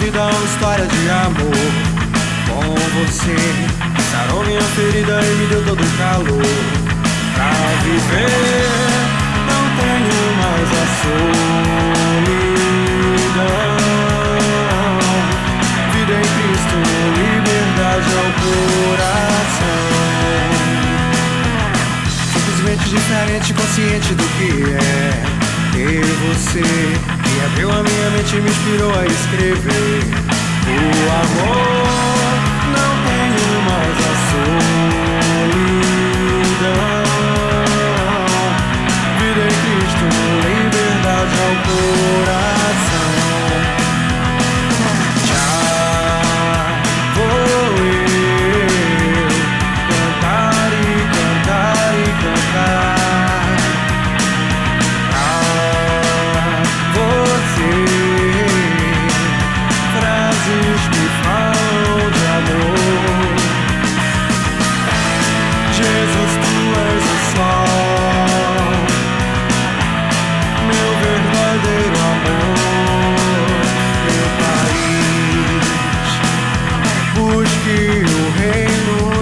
me dá uma história de amor com você. Sarou minha ferida e me deu todo o calor pra viver. Não tenho mais a solidão. Vida em Cristo, liberdade ao coração. Simplesmente diferente, consciente do que é ter você, que abriu a minha mente e me inspirou a escrever. O amor, não tenho mais a solidão. Vida em Cristo, liberdade ao coração. Já vou eu cantar e cantar e cantar. Me falam de amor. Jesus, tu és o sol, meu verdadeiro amor. Meu país, busque o reino